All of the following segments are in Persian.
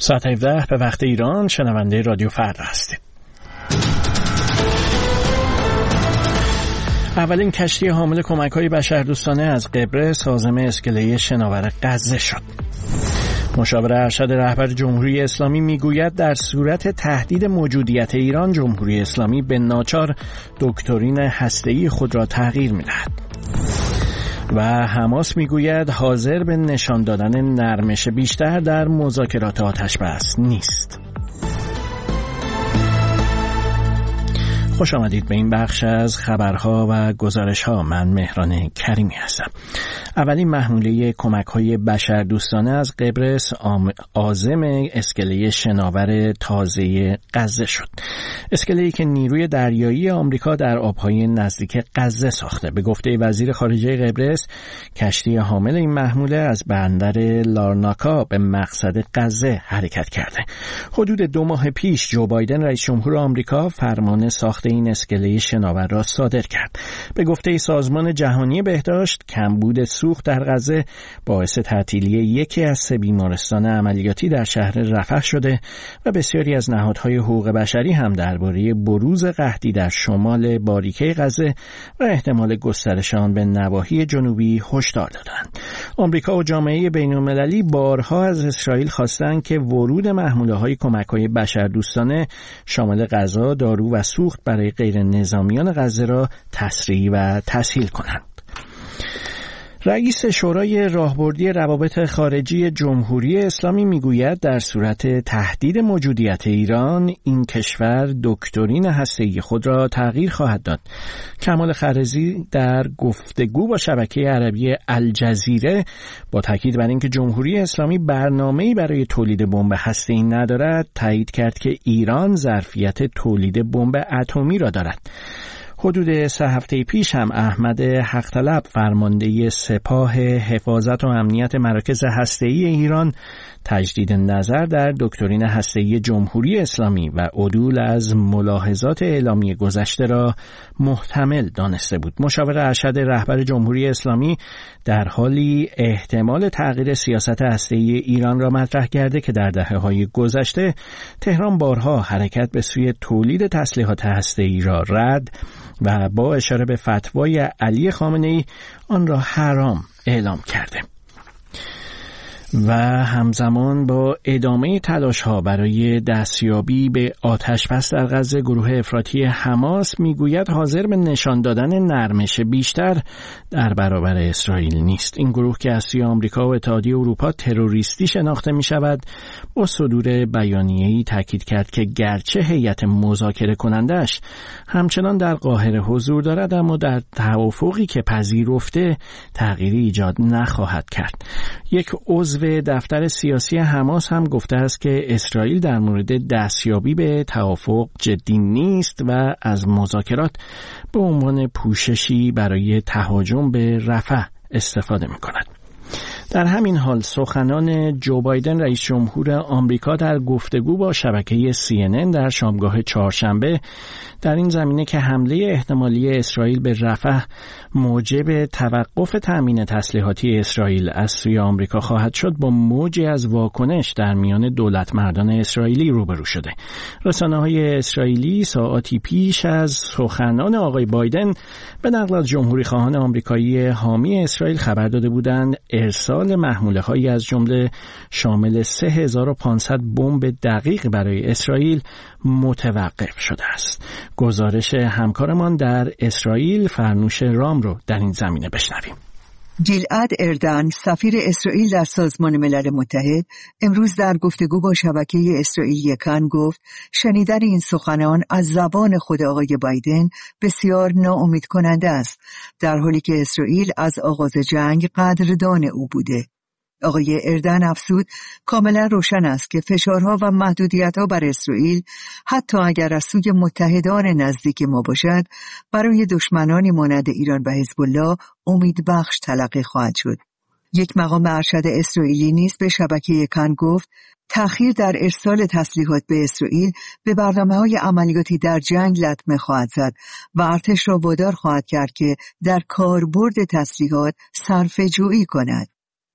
ساعت 17 به وقت ایران شنونده رادیو فردا هستید. اولین کشتی حامل کمک‌های بشردوستانه از قبرس عازم اسکله شناور غزه شد. مشاور ارشد رهبر جمهوری اسلامی میگوید در صورت تهدید موجودیت ایران، جمهوری اسلامی به ناچار دکترین هسته‌ای خود را تغییر می‌دهد. و حماس میگوید حاضر به نشان دادن نرمش بیشتر در مذاکرات آتش‌بس نیست. خوش آمدید به این بخش از خبرها و گزارش‌ها. من مهران کریمی هستم. اولین محموله کمک‌های بشردوستانه از قبرس عازم اسکله شناور تازه غزه شد. اسکله‌ای که نیروی دریایی آمریکا در آب‌های نزدیک غزه ساخته. به گفته وزیر خارجه قبرس، کشتی حامل این محموله از بندر لارناکا به مقصد غزه حرکت کرده. حدود 2 ماه پیش جو بایدن رئیس جمهور آمریکا فرمان ساخت این اسکله شناور را صادر کرد. به گفته سازمان جهانی بهداشت، کمبود سوخت در غزه باعث تعطیلی یکی از 3 بیمارستان عملیاتی در شهر رفح شده و بسیاری از نهادهای حقوق بشری هم درباره بروز قحطی در شمال باریکه غزه و احتمال گسترش آن به نواحی جنوبی هشدار دادند. آمریکا و جامعه بین‌المللی بارها از اسرائیل خواستند که ورود محموله‌های کمک‌های بشردوستانه شامل غذا، دارو و سوخت برای غیر نظامیان غزه را تسریع و تسهیل کنند. رئیس شورای راهبردی روابط خارجی جمهوری اسلامی میگوید در صورت تهدید موجودیت ایران، این کشور دکترین هسته‌ای خود را تغییر خواهد داد. کمال خرزی در گفتگو با شبکه عربی الجزیره با تاکید بر اینکه جمهوری اسلامی برنامه‌ای برای تولید بمب هسته‌ای ندارد، تایید کرد که ایران ظرفیت تولید بمب اتمی را دارد. حدود 3 هفته پیش هم احمد حق‌طلب، فرمانده سپاه حفاظت و امنیت مراکز هسته‌ای ایران، تجدید نظر در دکترین هسته‌ای جمهوری اسلامی و عدول از ملاحظات اعلامی گذشته را محتمل دانسته بود. مشاور ارشد رهبر جمهوری اسلامی در حالی احتمال تغییر سیاست هسته‌ای ایران را مطرح کرده که در دهه‌های گذشته تهران بارها حرکت به سوی تولید تسلیحات هسته‌ای را رد و با اشاره به فتوای علی خامنه‌ای آن را حرام اعلام کرده. و همزمان با ادامه تلاش‌ها برای دستیابی به آتش‌بس در غزه، گروه افراطی حماس میگوید حاضر به نشان دادن نرمش بیشتر در برابر اسرائیل نیست. این گروه که از سوی آمریکا و اتحادیه اروپا تروریستی شناخته می‌شود، با صدور بیانیه‌ای تاکید کرد که گرچه هیئت مذاکره کنندش همچنان در قاهره حضور دارد، اما در توافقی که پذیرفته تغییری ایجاد نخواهد کرد. یک عضو دفتر سیاسی حماس هم گفته است که اسرائیل در مورد دستیابی به توافق جدی نیست و از مذاکرات به عنوان پوششی برای تهاجم به رفح استفاده می‌کند. در همین حال سخنان جو بایدن رئیس جمهور آمریکا در گفتگو با شبکه CNN در شامگاه چهارشنبه در این زمینه که حمله احتمالی اسرائیل به رفح موجب توقف تأمین تسلیحاتی اسرائیل از سوی آمریکا خواهد شد، با موجی از واکنش در میان دولت مردان اسرائیلی روبرو شده. رسانه‌های اسرائیلی ساعاتی پیش از سخنان آقای بایدن به نقل از جمهوری خواهان آمریکایی حامی اسرائیل خبر داده بودند ارسال محموله‌هایی از جمله شامل 3500 بمب دقیق برای اسرائیل متوقف شده است. گزارش همکارمان در اسرائیل فرنوش رام رو در این زمینه بشنویم. گیلعد اردن، سفیر اسرائیل در سازمان ملل متحد، امروز در گفتگو با شبکه اسرائیلی کان گفت شنیدن این سخنان از زبان خود آقای بایدن بسیار ناامید کننده است، در حالی که اسرائیل از آغاز جنگ قدردان او بوده. آقای اردن افزود کاملا روشن است که فشارها و محدودیت‌ها بر اسرائیل، حتی اگر از سوی متحدان نزدیک ما باشد، برای دشمنانی مانند ایران و حزب الله امیدبخش تلقی خواهد شد. یک مقام ارشد اسرائیلی نیز به شبکه کان گفت تأخیر در ارسال تسلیحات به اسرائیل به برنامه‌های عملیاتی در جنگ لطمه خواهد زد و ارتش را وادار خواهد کرد که در کاربرد تسلیحات صرفه‌جویی کند.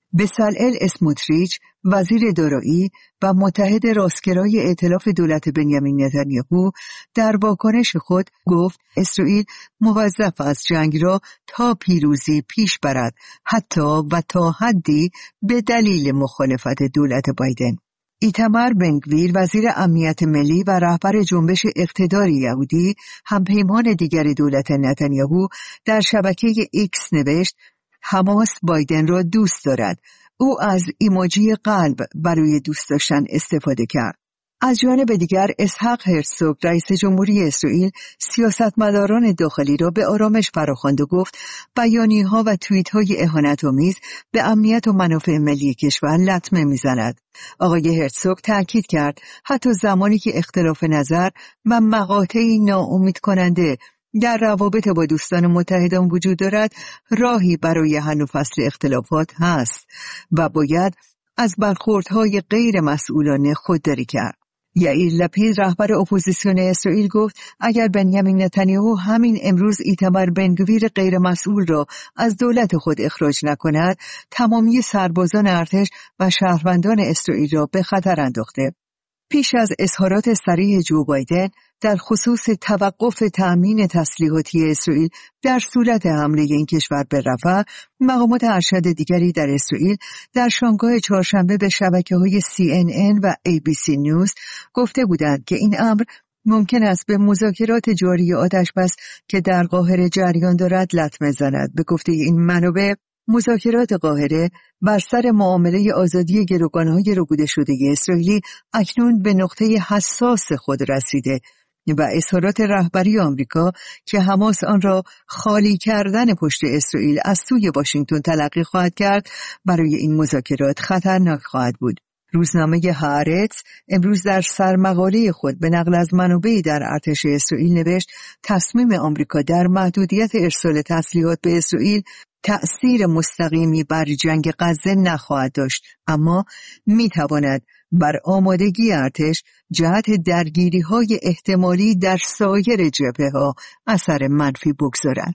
بصلئیل اسموتریچ وزیر دارایی و متحد راستگرای ائتلاف دولت بنیامین نتانیاهو در واکنش خود گفت اسرائیل موظف است جنگ را تا پیروزی پیش برد، حتی و تا حدی به دلیل مخالفت دولت بایدن. ایتمار بنگویر وزیر امنیت ملی و رهبر جنبش اقتدار یهودی همپیمان دیگر دولت نتانیاهو در شبکه ایکس نوشت حماس بایدن را دوست دارد. او از ایموجی قلب برای دوست داشتن استفاده کرد. از جانب دیگر اسحاق هرتزوگ رئیس جمهوری اسرائیل سیاستمداران داخلی را به آرامش فراخواند و گفت بیانیه‌ها و توییت‌های اهانت‌آمیز به امنیت و منافع ملی کشور لطمه می‌زند. آقای هرتزوگ تأکید کرد حتی زمانی که اختلاف نظر و مقاطعی ناامید کننده در روابط با دوستان متحدان وجود دارد، راهی برای حل و فصل اختلافات هست و باید از برخوردهای غیر مسئولانه خودداری کرد. یائیر لپید رهبر اپوزیسیون اسرائیل گفت اگر بنیامین نتانیاهو همین امروز ایتمار بنگویر غیر مسئول را از دولت خود اخراج نکند، تمامی سربازان ارتش و شهروندان اسرائیل را به خطر انداخته. پیش از اظهارات صریح جو بایدن در خصوص توقف تأمین تسلیحاتی اسرائیل در صورت حمله این کشور به رفح، مقامات ارشد دیگری در اسرائیل در شامگاه چهارشنبه به شبکه‌های CNN و ABC نیوز گفته بودند که این امر ممکن است به مذاکرات جاری آتش‌بس که در قاهره جریان دارد لطمه زند. به گفته این منابع، مذاکرات قاهره بر سر معامله آزادی گروگان‌های ربوده شده اسرائیلی اکنون به نقطه حساس خود رسیده و اظهارات رهبری آمریکا که حماس آن را خالی کردن پشت اسرائیل از سوی واشنگتن تلقی خواهد کرد، برای این مذاکرات خطرناک خواهد بود. روزنامه هآرتز امروز در سرمقاله خود به نقل از منابعی در ارتش اسرائیل نوشت تصمیم آمریکا در محدودیت ارسال تسلیحات به اسرائیل تأثیر مستقیمی بر جنگ غزه نخواهد داشت، اما میتواند بر آمادگی ارتش جهت درگیری‌های احتمالی در سایر جبهه‌ها اثر منفی بگذارد.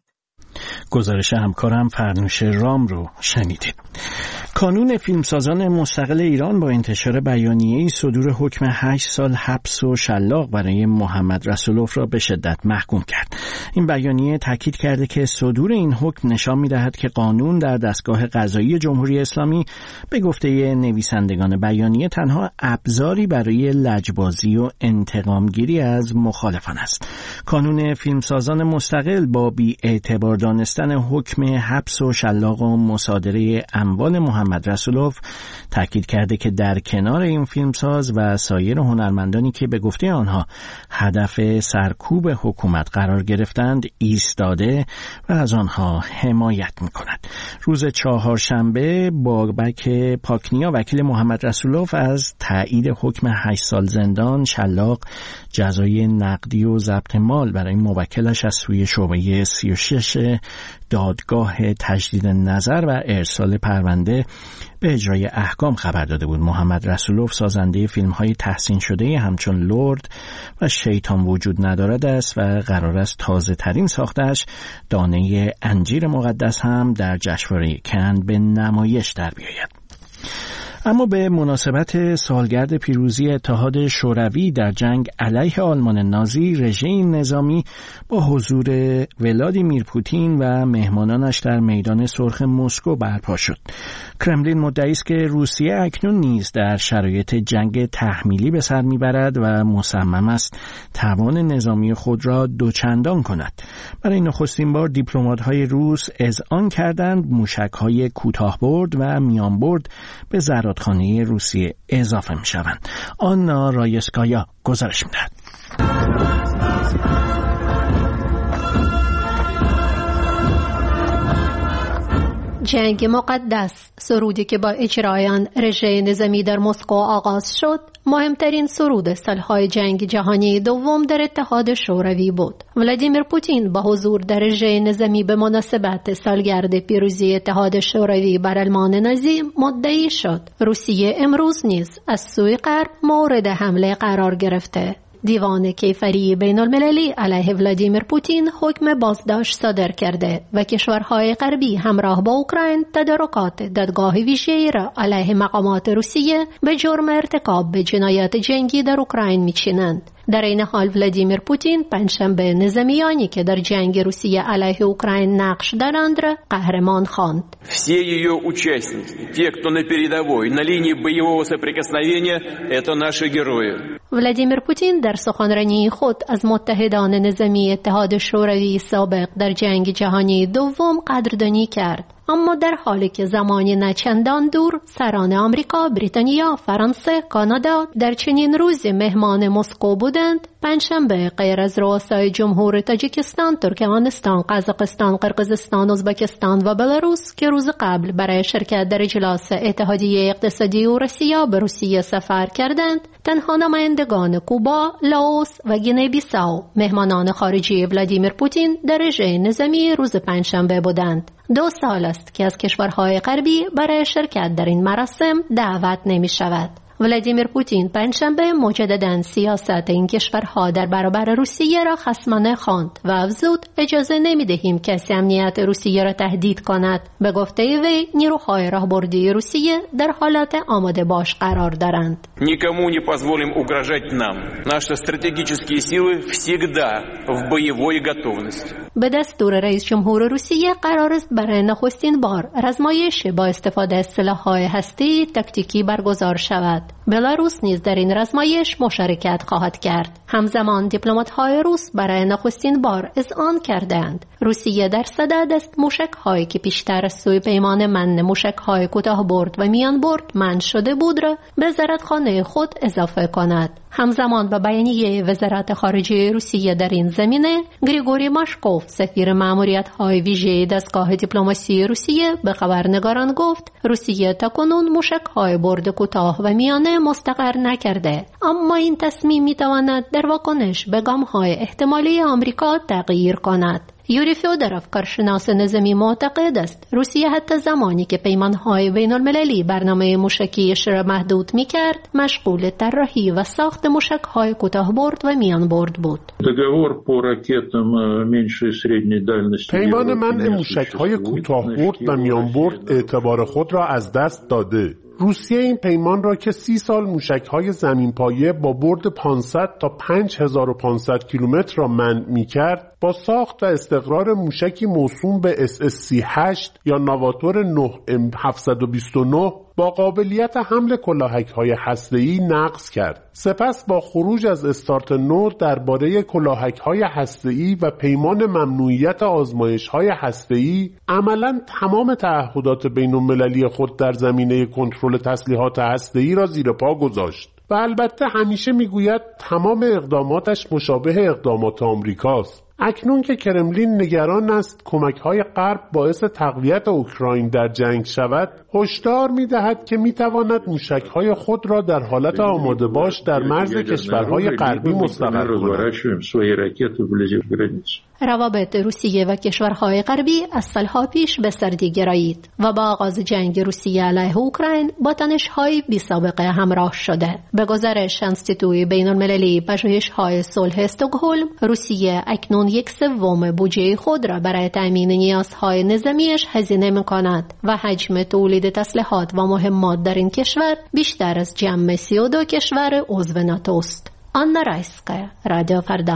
گزارش همکارم فرنوش رام رو شنیدید. کانون فیلمسازان مستقل ایران با انتشار بیانیه‌ای صدور حکم 8 سال حبس و شلاق برای محمد رسولوف را به شدت محکوم کرد. این بیانیه تاکید کرده که صدور این حکم نشان می‌دهد که قانون در دستگاه قضایی جمهوری اسلامی به گفته نویسندگان بیانیه تنها ابزاری برای لجبازی و انتقامگیری از مخالفان است. کانون فیلمسازان مستقل با بی‌اعتبار دانستن حکم حبس و شلاق و مصادره اموال محمد رسولوف تاکید کرده که در کنار این فیلمساز و سایر هنرمندانی که به گفته آنها هدف سرکوب حکومت قرار گرفتند ایستاده و از آنها حمایت می‌کند. روز چهارشنبه بابک پاکنیا وکیل محمد رسولوف از تایید حکم 8 سال زندان، شلاق، جزای نقدی و ضبط مال برای موکلش از سوی شعبه 36 دادگاه تجدید نظر و ارسال پرونده به اجرای احکام خبر داده بود. محمد رسولوف سازنده فیلم‌های تحسین شده همچون لرد و شیطان وجود ندارد است و قرار است تازه ترین ساختش دانه انجیر مقدس هم در جشنواره کن به نمایش در بیاید. اما به مناسبت سالگرد پیروزی اتحاد شوروی در جنگ علیه آلمان نازی، رژیم نظامی با حضور ولادیمیر پوتین و مهمانانش در میدان سرخ مسکو برپا شد. کرملین مدعی است که روسیه اکنون نیز در شرایط جنگ تحمیلی به سر میبرد و مصمم است توان نظامی خود را دوچندان کند. برای نخستین بار دیپلمات‌های روس اذعان کردند موشک‌های کوتاه‌برد و میانبرد به زرادخانه روسیه اضافه می‌شوند. آنا رایسکایا گزارش می‌دهد. جنگ مقدس، سرودی که با اجرای آن رژه نظامی در مسکو آغاز شد، مهمترین سرود سالهای جنگ جهانی دوم در اتحاد شوروی بود. ولادیمیر پوتین با حضور در رژه نظامی به مناسبت سالگرد پیروزی اتحاد شوروی بر آلمان نازی مدعی شد روسیه امروز نیز از سوی غرب مورد حمله قرار گرفته. دیوان کیفری بین المللی علیه ولادیمیر پوتین حکم بازداشت صادر کرده و کشورهای غربی همراه با اوکراین تدارکات دادگاه ویژه‌ای را علیه مقامات روسیه به جرم ارتکاب به جنایات جنگی در اوکراین می‌چینند. در این حال ولادیمیر پوتین پنجشنبه نظامیانی که در جنگ روسیه علیه اوکراین نقش دارند را قهرمان خواند. Все ее участники, те, кто на передовой, на линии боевого соприкосновения, это наши герои. ولادیمیر پوتین در سخنرانی خود از متحدان نظامی اتحاد شوروی سابق در جنگ جهانی دوم قدردانی کرد. اما در حالی که زمانی نچندان دور سران آمریکا، بریتانیا، فرانسه، کانادا در چنین روزی مهمان مسکو بودند، پنجشنبه غیر از رؤسای جمهور تاجیکستان، ترکمنستان، قزاقستان، قرقیزستان، ازبکستان و بلاروس که روز قبل برای شرکت در اجلاس اتحادیه اقتصادی اوراسیا به روسیه سفر کردند، تنها نمایندگان کوبا، لاوس و گینه بیساو مهمانان خارجی ولادیمیر پوتین در رژه نظامی روز پنجشنبه بودند. 2 سال است که از کشورهای غربی برای شرکت در این مراسم دعوت نمی شود. ولادیمیر پوتین پنجشنبه مجدداً سیاست این کشورها در برابر روسیه را خصمانه خواند و افزود اجازه نمی‌دهیم کسی امنیت روسیه را تهدید کند. به گفته وی نیروهای راهبردی روسیه در حالت آماده باش قرار دارند. Никому не позволим угрожать нам. Наши стратегические силы всегда в боевой готовности. به دستور رئیس جمهور روسیه قرار است برای نخستین بار رزمایش با استفاده از سلاح‌های هسته‌ای تاکتیکی برگزار شود. بلاروس نیز در این رزمایش مشارکت خواهد کرد. همزمان دیپلمات‌های روس برای نخستین بار اذعان کردند روسیه در صدد است موشک‌هایی که پیشتر از سوی پیمان من موشک‌های کوتاه برد و میان برد منع شده بود را به وزارتخانه خود اضافه کند. همزمان با بیانیه وزارت خارجه روسیه در این زمینه، گریگوری ماشکوف سفیر ماموریت‌های ویژه دستگاه دیپلماسی روسیه به خبرنگاران گفت روسیه تاکنون موشک‌های برد کوتاه و میانه مستقر نکرده، اما این تصمیم می‌تواند در واکنش به گام‌های احتمالی آمریکا تغییر کند. یوری فیودروف کارشناس نظامی معتقد است روسیه حتی زمانی که پیمان‌های بین‌المللی برنامه موشکیش را محدود می‌کرد مشغول طراحی و ساخت موشک‌های کوتاه برد و میان برد بود. پیمان منع موشک‌های کوتاه برد و میان برد اعتبار خود را از دست داده. روسیه این پیمان را که 30 سال موشک‌های زمین‌پایه با برد 500 تا 5500 کیلومتر را منع می‌کرد، با ساخت و استقرار موشکی موسوم به SS-38 یا نواتور 9M729 با قابلیت حمل کلاهک‌های هسته‌ای نقض کرد. سپس با خروج از استارت نو درباره کلاهک‌های هسته‌ای و پیمان ممنوعیت آزمایش‌های هسته‌ای، عملاً تمام تعهدات بین‌المللی خود در زمینه کنترل تسلیحات هسته‌ای را زیر پا گذاشت. و البته همیشه میگوید تمام اقداماتش مشابه اقدامات آمریکاست. اکنون که کرملین نگران است کمک‌های غرب باعث تقویت اوکراین در جنگ شود، هشدار می‌دهد که می‌تواند موشک‌های خود را در حالت آماده باش در مرز کشورهای غربی مستقر کند. روابط روسیه و کشورهای غربی از سالها پیش به سردی گرایید و با آغاز جنگ روسیه علیه اوکراین با تنش‌های بی‌سابقه همراه شده. به گزارش انستیتوی بین‌المللی پژوهش‌های صلح استکهلم، روسیه اکنون 1/3 بودجه خود را برای تأمین نیازهای نظامیش هزینه می‌کند و حجم تولید تسلیحات و مهمات در این کشور بیشتر از جمع 32 کشور عضو ناتو است. آنا رایسکا، رادیو فردا.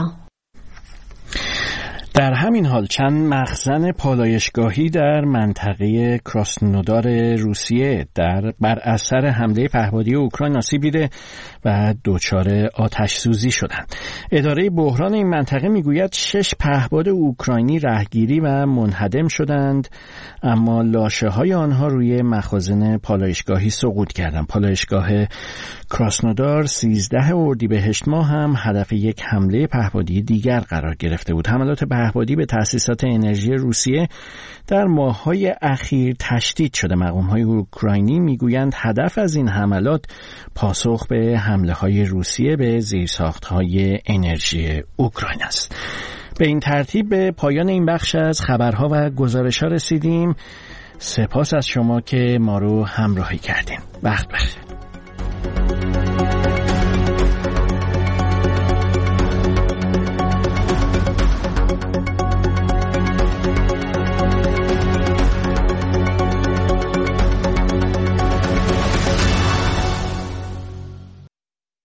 در همین حال چند مخزن پالایشگاهی در منطقه کراسنودار روسیه بر اثر حمله پهپادی اوکراین آسیب دیده و دچار آتش سوزی شدند. اداره بحران این منطقه میگوید 6 پهپاد اوکراینی رهگیری و منهدم شدند، اما لاشه‌های آنها روی مخازن پالایشگاهی سقوط کردند. پالایشگاه کراسنودار 13 اردیبهشت ماه هم هدف یک حمله پهپادی دیگر قرار گرفته بود. حملات پهپادی به تأسیسات انرژی روسیه در ماه‌های اخیر تشدید شده. مقام‌های اوکراینی میگویند هدف از این حملات پاسخ به حمله‌های روسیه به زیرساخت‌های انرژی اوکراین است. به این ترتیب به پایان این بخش از خبرها و گزارش‌ها رسیدیم. سپاس از شما که ما رو همراهی کردین. وقت بخیر.